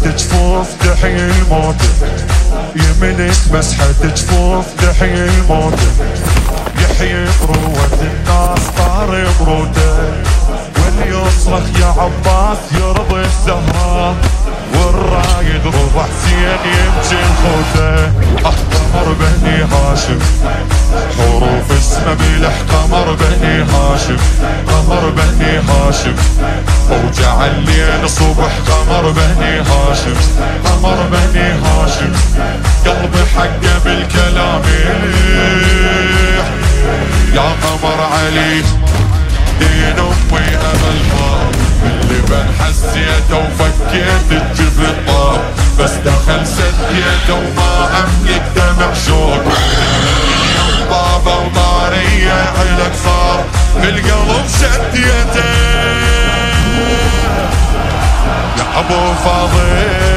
جفوف تحيي الموت، يمنك مسحة جفوف تحيي الموت، يحيي بروة الناس طاري بروده، واللي يصرخ يا عباس يرضي الزهراء، والرايد ربع حسين يمشي الخوته. قمر بني هاشم حروف اسمه بيلح، قمر بني هاشم، قمر بني هاشم، وجع الليل صبح قمر بني هاشم، قمر بني هاشم، قلبي حقه بالكلام يليح، يا قمر علي دين امي املها، باللبن حسيته وفكيت الجبل طاب، بس دخل سديته وما املك دمع شوق، بابا وطارية علك صار بالقلب شديته، يا ابو فاضل